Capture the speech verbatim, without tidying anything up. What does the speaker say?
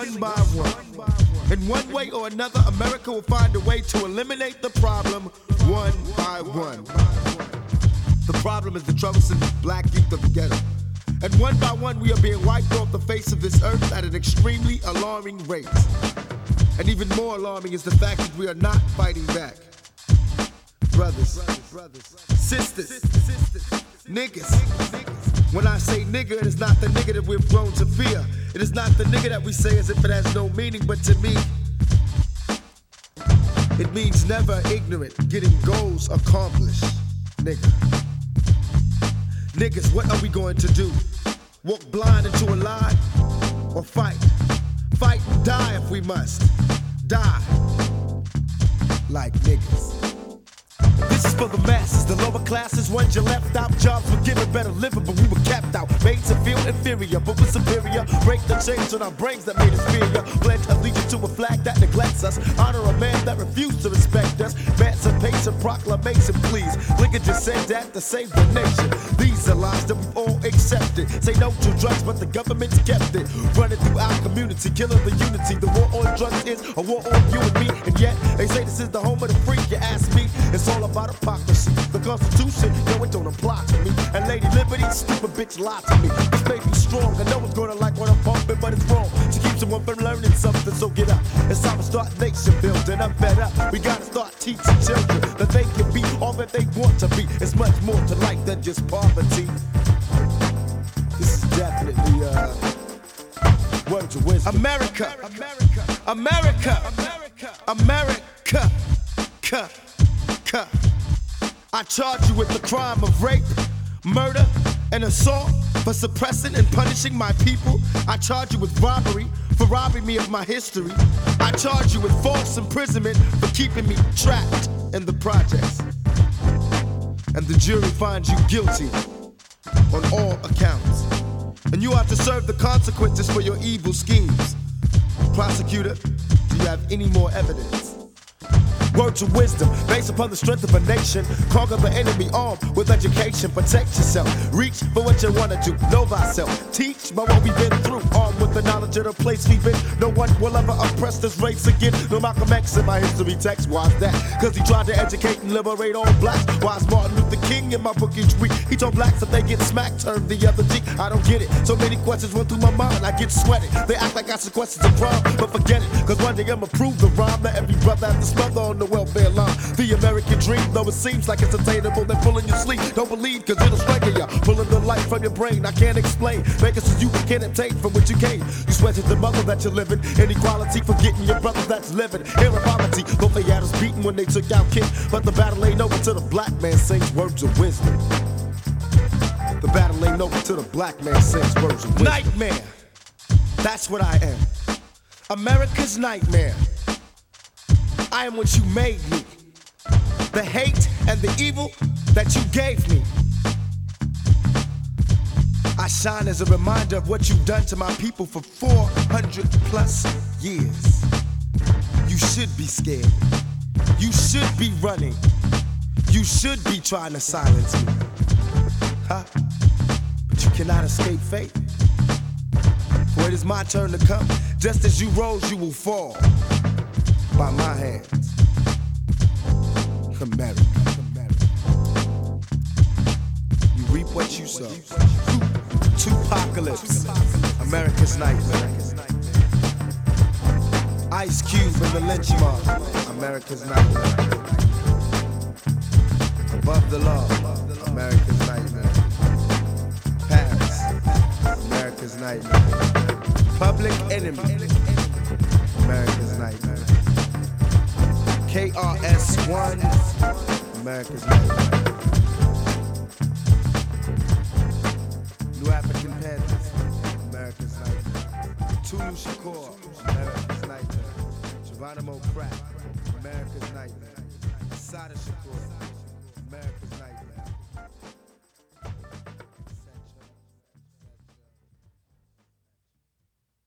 one by one. In one way or another, America will find a way to eliminate the problem one by one. The problem is the troublesome black youth of the ghetto. And one by one, we are being wiped off the face of this earth at an extremely alarming rate. And even more alarming is the fact that we are not fighting back. Brothers, sisters, niggas. When I say nigga, it is not the nigga that we've grown to fear. It is not the nigga that we say as if it has no meaning, but to me, it means never ignorant, getting goals accomplished. Nigga. Niggas, what are we going to do? Walk blind into a lie? Or fight? Fight and die if we must. Die. Like niggas. This is for the masses, the lower classes, ones you left out. Jobs were given better living, but we were kept out. Made to feel inferior, but we're superior. Break the chains on our brains that made us fear ya. Pledge allegiance to a flag that neglects us. Honor a man that refused to respect us. Emancipation proclamation, please. Lincoln just said that to save the nation. These are lies that we've all accepted. Say no to drugs, but the government's kept it. Running through our community, killing the unity. The war on drugs is a war on you and me. And yet, they say this is the home of the free. You ask me, it's all about hypocrisy. The Constitution, no, it don't apply to me. And Lady Liberty, stupid bitch, lie to me. This may be strong, I know it's gonna like what I'm pumping, but it's wrong to keep someone from learning something. So get up, it's time to start nation building. I'm fed up, we gotta start teaching children that they can be all that they want to be. It's much more to life than just poverty. This is definitely uh, words of wisdom. America, America, America, America, America, America. I charge you with the crime of rape, murder, and assault for suppressing and punishing my people. I charge you with robbery for robbing me of my history. I charge you with false imprisonment for keeping me trapped in the projects. And the jury finds you guilty on all accounts. And you have to serve the consequences for your evil schemes. Prosecutor, do you have any more evidence? Words of wisdom, based upon the strength of a nation. Conquer the enemy armed with education. Protect yourself, reach for what you wanna do. Know thyself, teach by what we've been through. Armed with the knowledge of the place we've been. No one will ever oppress this race again. No Malcolm X in my history text, why's that? Cause he tried to educate and liberate all blacks. Why's Martin Luther King in my book each week? He told blacks if they get smacked, turn the other cheek. I don't get it, so many questions run through my mind. I get sweaty, they act like I ask questions of crime. But forget it, cause one day I'ma prove the rhyme. That every brother have this mother on the welfare line. The American dream, though it seems like it's attainable, they're pulling your sleep. Don't believe, cause it'll strangle ya. Pulling the life from your brain, I can't explain. Make it so you can't obtain from what you gain. You sweat to the mother that you're living. Inequality, forgetting your brother that's living. Here in poverty, both they had us beaten when they took out King. But the battle ain't over till the black man sings words of wisdom. The battle ain't over till the black man sings words of wisdom. Nightmare, that's what I am. America's nightmare. I am what you made me. The hate and the evil that you gave me. I shine as a reminder of what you've done to my people for four hundred plus years. You should be scared. You should be running. You should be trying to silence me. Huh? But you cannot escape fate. For it is my turn to come. Just as you rose, you will fall. By my hands. America. You reap what you sow. Tupacalypse. America's nightmare. Ice Cube and the lynch mob. America's nightmare. Above the law. America's nightmare. Paris. America's nightmare. Public enemy. America's nightmare. K R S One, America's nightmare. New African Panthers, America's nightmare. Tulu Shakur, America's nightmare. Geronimo Crack, America's nightmare. Sada Shakur, America's nightmare.